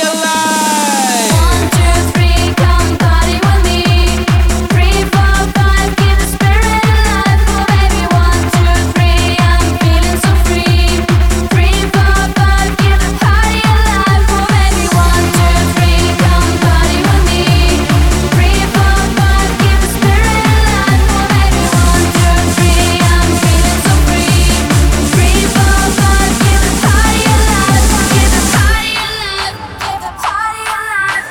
alive. 1, 2, 3, come party with me. 3, 4, 5, keep the spirit alive. Oh baby, 1, 2, 3, I'm feeling so free. 3, 4, 5, keep the party alive. Oh baby, 1, 2, 3, come party with me. 3, 4, 5, keep the spirit alive. Oh baby, 1, 2, 3, I'm feeling so free. 3, 4, 5, keep the party alive. Keep the party alive. Keep the party alive.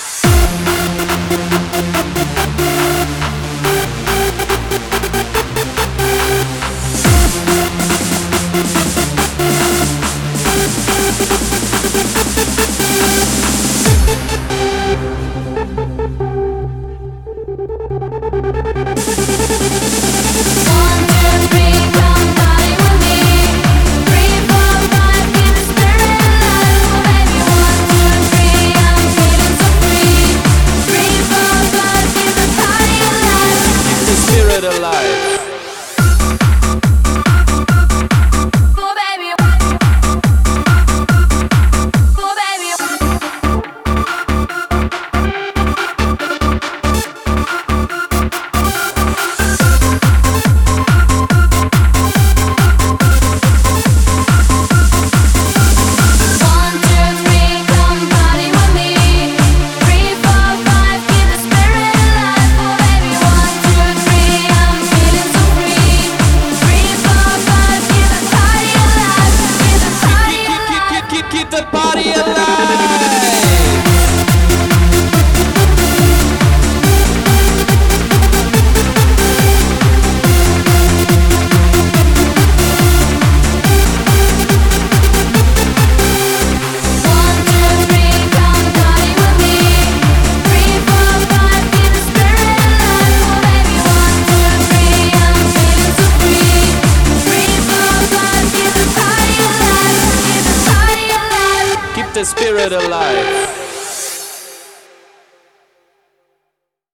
One, two, three, come party with me. 3, 4, 5, keep the spirit alive. Oh baby, 1, 2, 3, I'm feeling so free. 3, 4, 5, keep the party alive. Keep the spirit alive. Oh baby, oh baby. One, two, three, come party with me. 3, 4, 5, keep the spirit alive. Oh baby, 1, 2, 3, I'm feeling so free. 3, 4, 5, keep the party alive. Keep the party alive. Keep the party alive. One, two, three, come party with me. 3, 4, 5, keep the spirit alive. Oh baby, 1, 2, 3, I'm feeling so free. 3, 4, 5, keep the party alive. Keep the party alive. Keep the spirit alive.